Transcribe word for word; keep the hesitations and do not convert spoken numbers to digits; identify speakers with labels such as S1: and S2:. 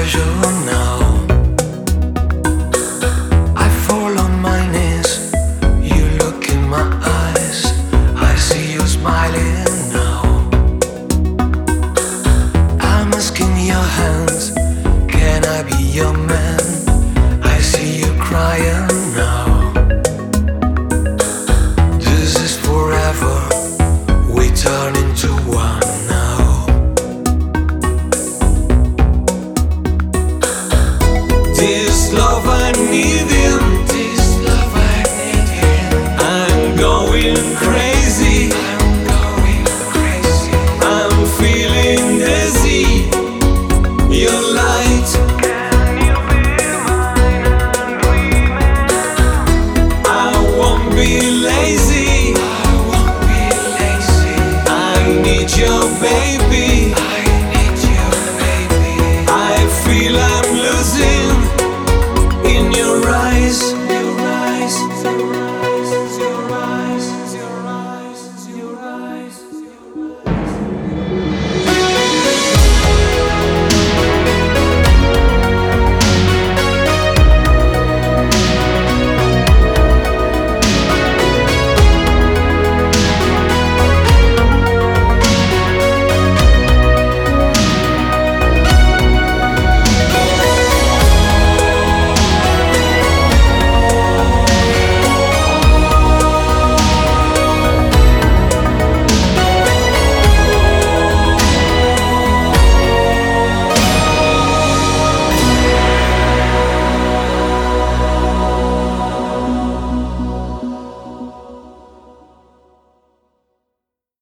S1: treasure now. I fall on my knees, you look in my eyes, I see you smiling now. I'm asking your hands, can I be your man? I see you crying now. This is forever, we turn into one now. This love I need.